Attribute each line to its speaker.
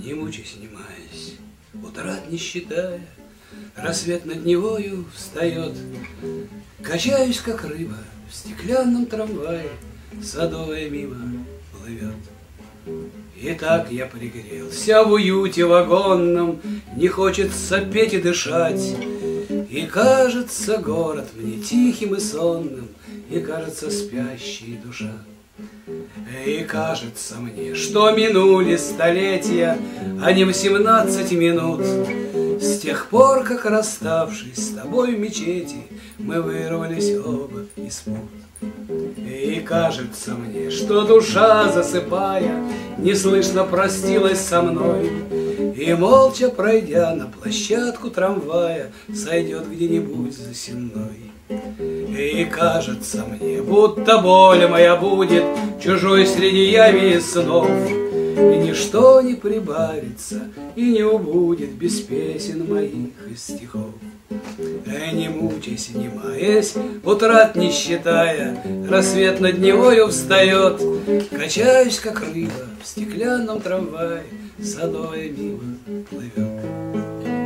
Speaker 1: Не мучаясь, не маясь, утрат не считая, рассвет над Невою встает. Качаюсь, как рыба, в стеклянном трамвае, садовая мимо плывет. И так я пригрелся в уюте вагонном, не хочется петь и дышать. И кажется город мне тихим и сонным, и кажется спящей душа. И кажется мне, что минули столетия, а не 18 минут, с тех пор, как, расставшись с тобой в мечети, мы вырвались оба из пут. И кажется мне, что душа, засыпая, неслышно простилась со мной, и, молча пройдя на площадку трамвая, сойдет где-нибудь за сенной. И кажется мне, будто боль моя будет чужой среди яви и снов, и ничто не прибавится и не убудет без песен моих и стихов. Не мучайся, не маясь, утрат не считая, рассвет над Невою встает. Качаюсь, как рыба в стеклянном трамвае, садовая мимо плывет.